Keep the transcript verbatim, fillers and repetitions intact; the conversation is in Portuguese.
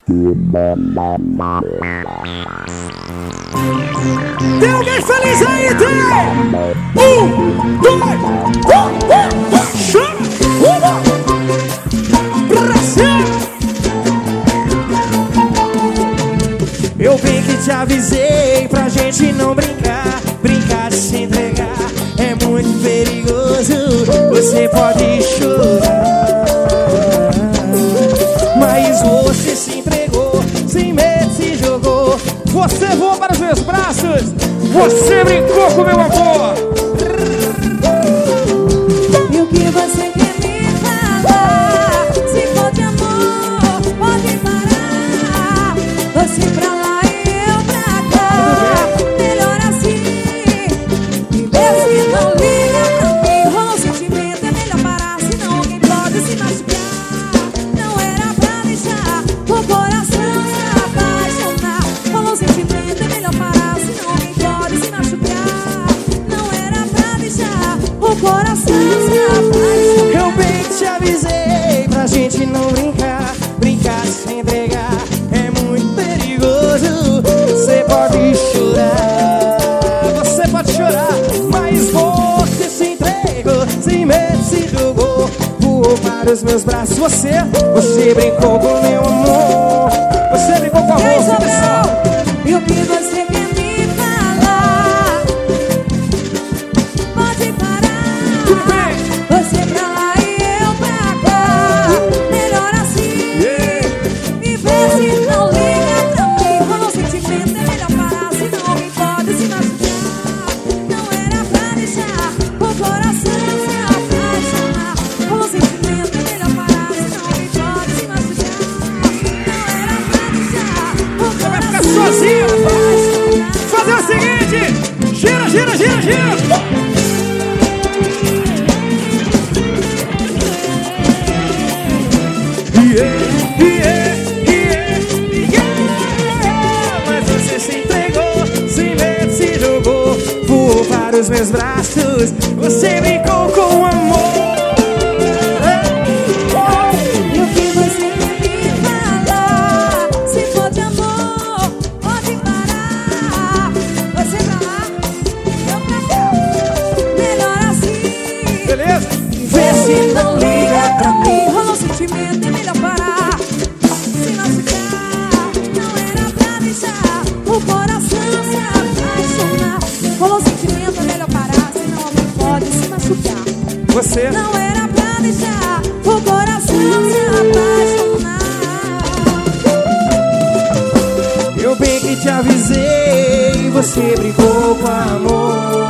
Tem alguém feliz aí, tem? Um, dois, um, um, chama! Eu bem que te avisei pra gente não brincar. Brincar de se entregar é muito perigoso. Você pode chorar, mas você se entregou, sem medo se jogou. Você voou para os meus braços, você brincou com meu amor. E o que você quer me falar? Se for de amor, pode parar. Você pra lá e eu pra cá. Melhor assim. E Deus que não liga pra mim. Rolou sentimento, é melhor parar. Senão alguém pode se machucar. Não era pra deixar o coração se apaixonar. Rolou sentimento, é melhor parar. Senão alguém pode se machucar. Não era pra deixar o coração se apaixonar. Eu bem que te avisei pra gente não brincar. Brincar sem entregar é muito perigoso. Você pode chorar, você pode chorar, mas você se entregou, sem medo se jogou, voou para os meus braços. Você, você brincou com meu amor. Você brincou com E aí, amor, Isabel? E o que você quer me falar? Pode parar. tudo bem? Você pra lá e eu pra cá. Melhor assim. Yeah. E vê se não liga pra mim. Rolou sentimento, é melhor parar. Senão alguém pode se machucar. Não era pra deixar o coração se apaixonar. Rolou sentimento, é melhor parar. Senão alguém pode se machucar. Não era pra deixar o Vai ficar coração sozinho. se apaixonar. Fazer o seguinte: gira, gira, gira, gira. Yeah, yeah, yeah, yeah. Mas você se entregou, sem medo se jogou, voou para os meus braços. Você brincou com amor. E o que você quer me falar? Se for de amor, pode parar. Você pra lá, eu pra cá. Melhor assim. Beleza? Vê se não liga pra mim. Rolou sentimento, é melhor parar. Se machucar, não era pra deixar o coração se apaixonar. Rolou sentimento, é melhor parar. Senão alguém pode se machucar. Você. Não era pra deixar o coração se apaixonar. Eu bem que te avisei, você brincou com amor.